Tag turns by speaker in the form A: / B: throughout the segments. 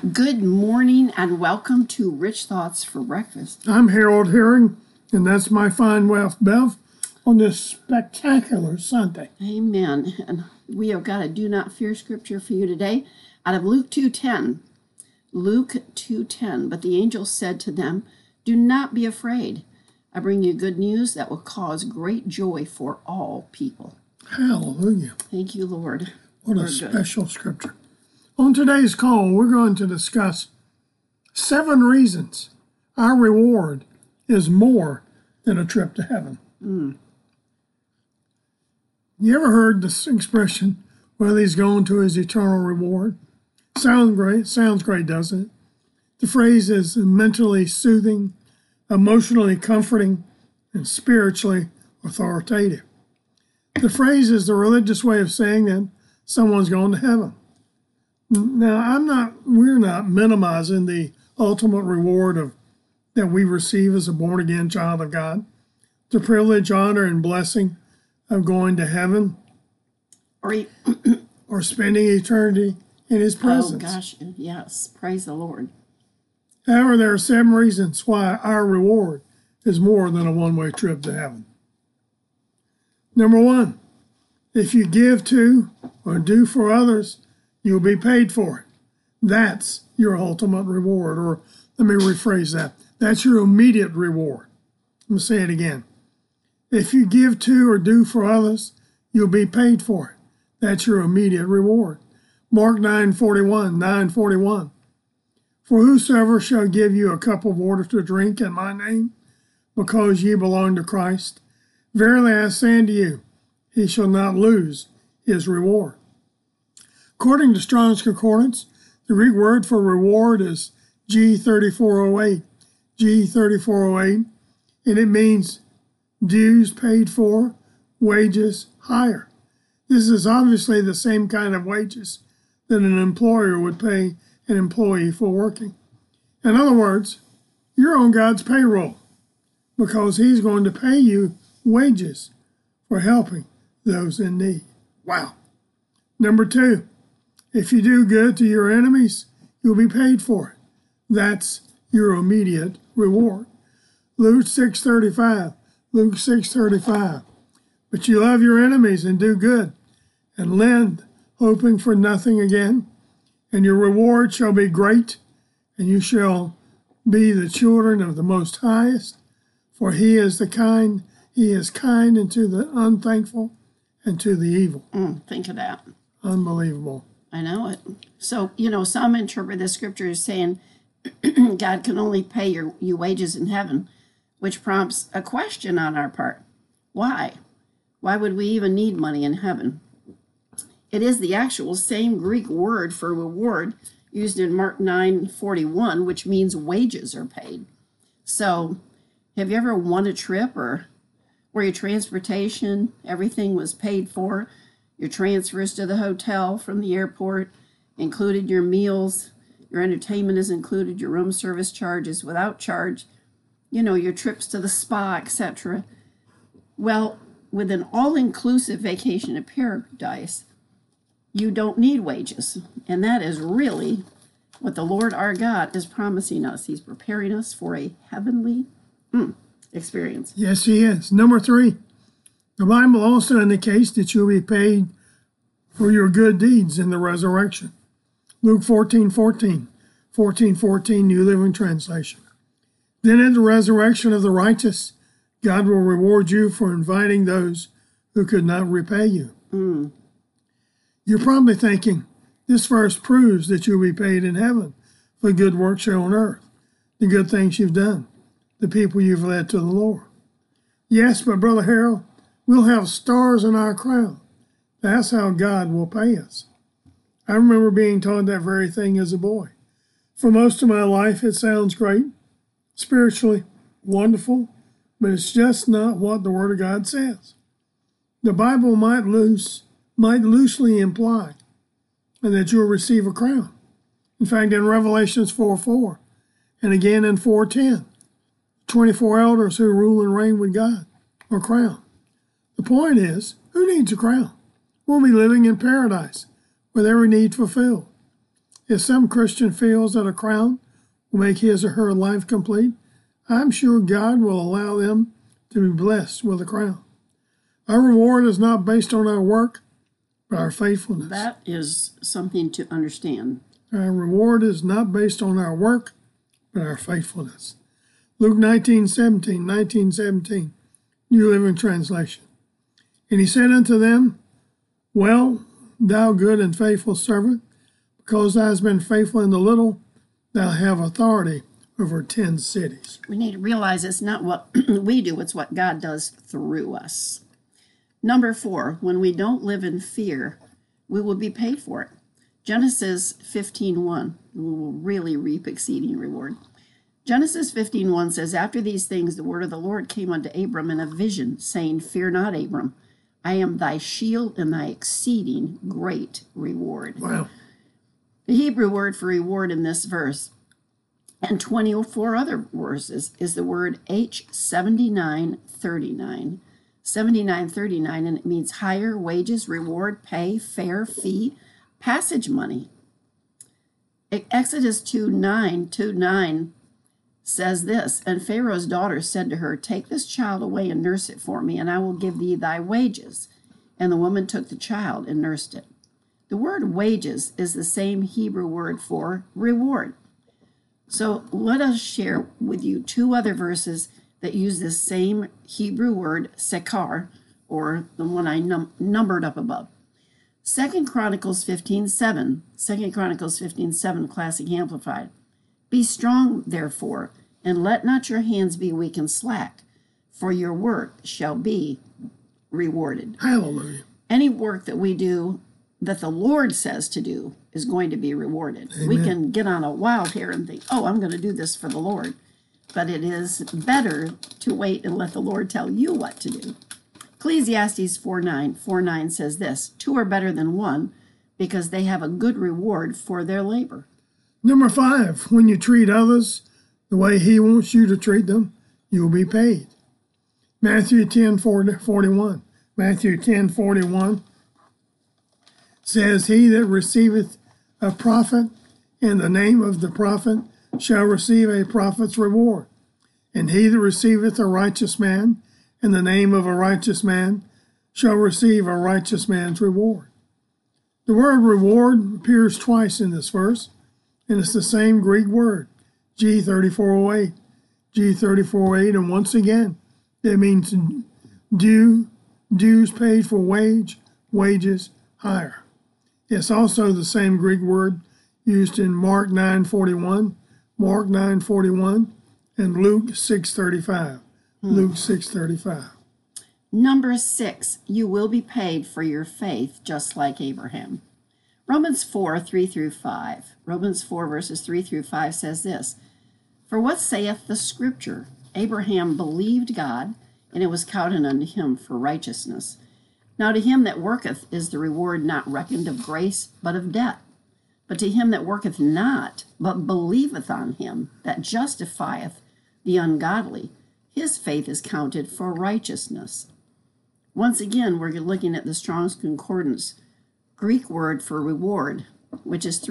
A: Good morning and welcome to Rich Thoughts for Breakfast.
B: I'm Harold Herring, and that's my fine wife, Bev, on this spectacular Sunday.
A: Amen. And we have got a do not fear scripture for you today out of Luke 2:10. Luke 2:10. But the angel said to them, "Do not be afraid. I bring you good news that will cause great joy for all people."
B: Hallelujah.
A: Thank you, Lord.
B: What a special scripture. On today's call, we're going to discuss 7 reasons our reward is more than a trip to heaven. You ever heard this expression, well, he's going to his eternal reward? Sounds great, doesn't it? The phrase is mentally soothing, emotionally comforting, and spiritually authoritative. The phrase is the religious way of saying that someone's going to heaven. Now, we're not minimizing the ultimate reward that we receive as a born-again child of God, the privilege, honor, and blessing of going to heaven or spending eternity in His presence.
A: Oh, gosh, yes. Praise the Lord.
B: However, there are 7 reasons why our reward is more than a one-way trip to heaven. Number 1, if you give to or do for others, you'll be paid for it. That's your ultimate reward. Or let me rephrase that. That's your immediate reward. I'm going to say it again. If you give to or do for others, you'll be paid for it. That's your immediate reward. Mark 9:41. For whosoever shall give you a cup of water to drink in my name, because ye belong to Christ, verily I say unto you, he shall not lose his reward. According to Strong's Concordance, the Greek word for reward is G3408, and it means dues paid for, wages higher. This is obviously the same kind of wages that an employer would pay an employee for working. In other words, you're on God's payroll because He's going to pay you wages for helping those in need. Wow. Number 2, if you do good to your enemies, you'll be paid for it. That's your immediate reward. Luke 6:35. But you love your enemies and do good and lend, hoping for nothing again, and your reward shall be great, and you shall be the children of the Most Highest, for He is kind unto the unthankful and to the evil.
A: Think of that.
B: Unbelievable.
A: I know it. So, some interpret the scripture as saying God can only pay you wages in heaven, which prompts a question on our part. Why? Why would we even need money in heaven? It is the actual same Greek word for reward used in Mark 9:41, which means wages are paid. So, have you ever won a trip or where your transportation, everything was paid for? Your transfers to the hotel from the airport included your meals, your entertainment is included, your room service charges without charge, your trips to the spa, etc. Well, with an all-inclusive vacation to paradise, you don't need wages. And that is really what the Lord our God is promising us. He's preparing us for a heavenly experience.
B: Yes, He is. Number 3, the Bible also indicates that you'll be paid for your good deeds in the resurrection. Luke 14:14, New Living Translation. Then at the resurrection of the righteous, God will reward you for inviting those who could not repay you. You're probably thinking, this verse proves that you'll be paid in heaven for good works here on earth, the good things you've done, the people you've led to the Lord. Yes, but Brother Harold, we'll have stars in our crown. That's how God will pay us. I remember being taught that very thing as a boy. For most of my life, it sounds great, spiritually wonderful, but it's just not what the Word of God says. The Bible might loosely imply that you'll receive a crown. In fact, in Revelations 4:4, and again in 4:10, 24 elders who rule and reign with God are crowned. The point is, who needs a crown? We'll be living in paradise with every need fulfilled. If some Christian feels that a crown will make his or her life complete, I'm sure God will allow them to be blessed with a crown. Our reward is not based on our work, but our faithfulness.
A: That is something to understand.
B: Our reward is not based on our work, but our faithfulness. Luke 19:17, New Living Translation. And he said unto them, Well, thou good and faithful servant, because thou hast been faithful in the little, thou have authority over 10 cities.
A: We need to realize it's not what we do, it's what God does through us. Number 4, when we don't live in fear, we will be paid for it. Genesis 15:1, we will really reap exceeding reward. Genesis 15:1 says, After these things the word of the Lord came unto Abram in a vision, saying, Fear not, Abram, I am thy shield and thy exceeding great reward.
B: Wow.
A: The Hebrew word for reward in this verse and 24 other verses is the word H7939. 7939, and it means hire, wages, reward, pay, fare, fee, passage money. Exodus 2:9 says this, And Pharaoh's daughter said to her, Take this child away and nurse it for me, and I will give thee thy wages. And the woman took the child and nursed it. The word wages is the same Hebrew word for reward. So let us share with you 2 other verses that use this same Hebrew word, sekar, or the one I numbered up above. 2 Chronicles 15:7, Classic Amplified. Be strong, therefore, and let not your hands be weak and slack, for your work shall be rewarded.
B: Hallelujah.
A: Any work that we do that the Lord says to do is going to be rewarded.
B: Amen.
A: We can get on a wild hair and think, I'm going to do this for the Lord. But it is better to wait and let the Lord tell you what to do. Ecclesiastes 4:9 says this, 2 are better than 1 because they have a good reward for their labor.
B: Number 5, when you treat others the way he wants you to treat them, you will be paid. Matthew 10:41. Matthew 10:41 says, He that receiveth a prophet in the name of the prophet shall receive a prophet's reward. And he that receiveth a righteous man in the name of a righteous man shall receive a righteous man's reward. The word reward appears twice in this verse, and it's the same Greek word, G3408. G3408, and once again, it means dues paid for wages, hire. It's also the same Greek word used in Mark 9:41, and Luke 6:35. Luke 6:35.
A: Number 6, you will be paid for your faith, just like Abraham. Romans 4:3-5. Romans 4 verses 3-5 says this, For what saith the Scripture? Abraham believed God, and it was counted unto him for righteousness. Now to him that worketh is the reward not reckoned of grace, but of debt. But to him that worketh not, but believeth on him that justifieth the ungodly, his faith is counted for righteousness. Once again, we're looking at the Strong's Concordance Greek word for reward, which is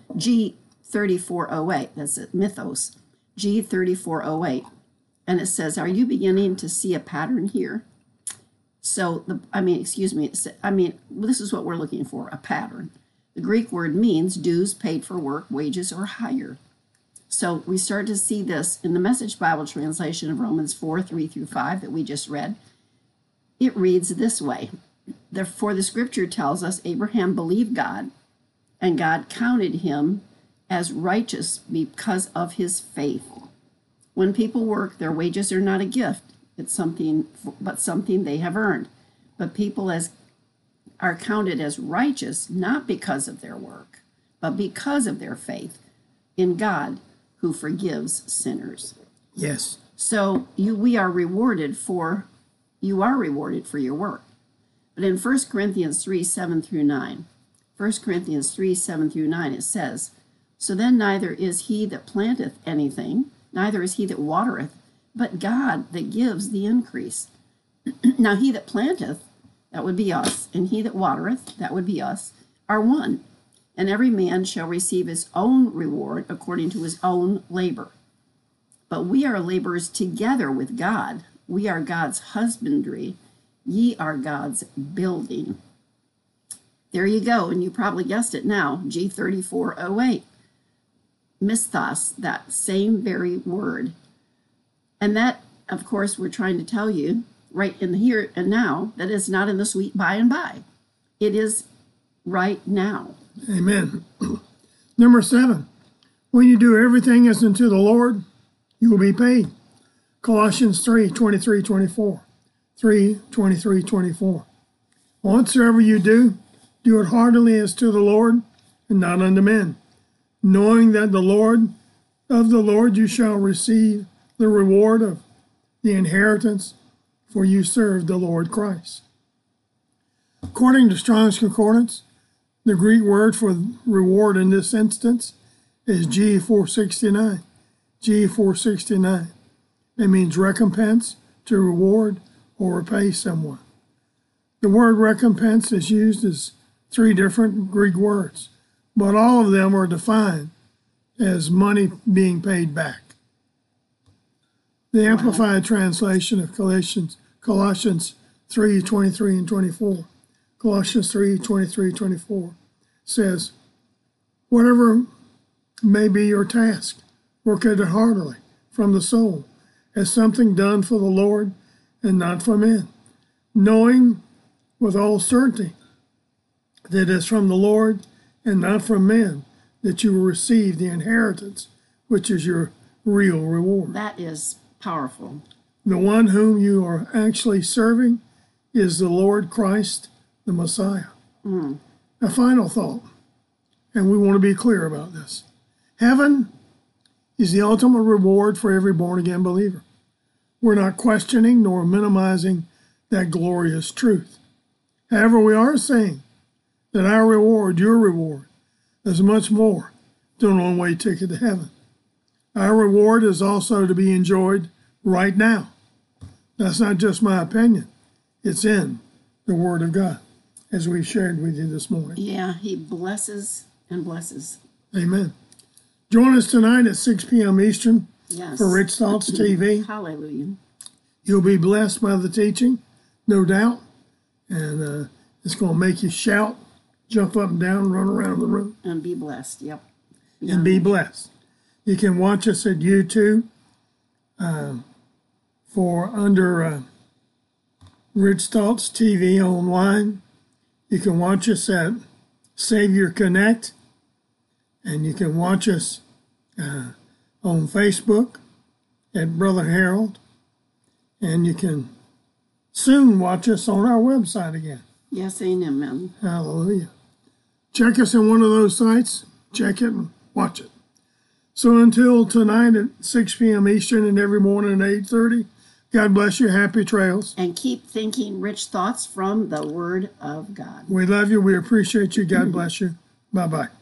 A: G3408. That's it, mythos, G3408. And it says, are you beginning to see a pattern here? So, this is what we're looking for, a pattern. The Greek word means dues paid for work, wages, or hire. So we start to see this in the Message Bible translation of Romans 4:3-5 that we just read. It reads this way, For the Scripture tells us Abraham believed God, and God counted him as righteous because of his faith. When people work, their wages are not a gift, it's something they have earned. But people are counted as righteous not because of their work, but because of their faith in God who forgives sinners.
B: Yes.
A: So you are rewarded for your work. But in 1 Corinthians 3:7-9, 1 Corinthians 3:7-9, it says, So then neither is he that planteth anything, neither is he that watereth, but God that gives the increase. Now he that planteth, that would be us, and he that watereth, that would be us, are one. and every man shall receive his own reward according to his own labor. But we are laborers together with God. We are God's husbandry. Ye are God's building. There you go, and you probably guessed it now, G3408. Misthos, that same very word. And that, of course, we're trying to tell you right in the here and now that it's not in the sweet by and by. It is right now.
B: Amen. Number 7, when you do everything as unto the Lord, you will be paid. Colossians 3:23-24. 3:23-24. Whatsoever you do, do it heartily as to the Lord, and not unto men, knowing that of the Lord you shall receive the reward of the inheritance, for you serve the Lord Christ. According to Strong's Concordance, the Greek word for reward in this instance is G469. G469. It means recompense, to reward, or repay someone. The word recompense is used as 3 different Greek words, but all of them are defined as money being paid back. The Amplified Translation of Colossians 3:23 and 24. Colossians 3:23-24 says, whatever may be your task, work at it heartily from the soul, as something done for the Lord and not for men, knowing with all certainty that it is from the Lord and not from men that you will receive the inheritance, which is your real reward.
A: That is powerful.
B: The one whom you are actually serving is the Lord Christ, the Messiah. A final thought, and we want to be clear about this. Heaven is the ultimate reward for every born-again believer. We're not questioning nor minimizing that glorious truth. However, we are saying that our reward, your reward, is much more than a one-way ticket to heaven. Our reward is also to be enjoyed right now. That's not just my opinion. It's in the Word of God, as we've shared with you this morning.
A: Yeah, he blesses and blesses.
B: Amen. Join us tonight at 6 p.m. Eastern for Rich Thoughts TV.
A: Hallelujah.
B: You'll be blessed by the teaching, no doubt. And it's going to make you shout, jump up and down, run around the room.
A: And be blessed, yep.
B: And be blessed. You can watch us at YouTube for under Rich Thoughts TV online. You can watch us at Savior Connect. And you can watch us on Facebook at Brother Harold. And you can soon watch us on our website again.
A: Yes, amen.
B: Hallelujah. Check us in one of those sites. Check it and watch it. So until tonight at 6 p.m. Eastern and every morning at 8:30, God bless you. Happy trails.
A: And keep thinking rich thoughts from the Word of God.
B: We love you. We appreciate you. God bless you. Bye-bye.